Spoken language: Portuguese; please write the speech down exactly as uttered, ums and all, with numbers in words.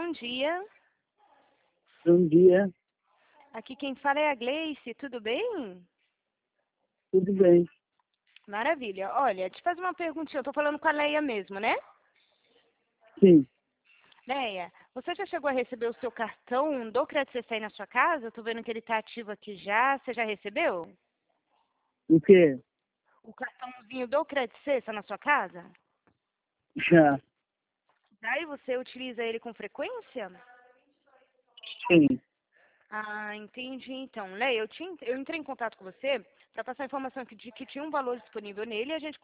bom dia. Bom dia, Aqui quem fala é a Gleice, tudo bem? tudo bem? Maravilha. Olha, te fazer uma perguntinha, eu tô falando com a Leia mesmo, né? Sim, Leia, você já chegou a receber o seu cartão do Crédito C C aí na sua casa? Eu tô vendo que ele tá ativo aqui já. Você já recebeu? o quê? O cartãozinho do Crédito C C na sua casa? Já, Daí você utiliza ele com frequência? sim. Ah, entendi. Então, Leia, eu, te, eu entrei em contato com você para passar a informação que- de que tinha um valor disponível nele e a gente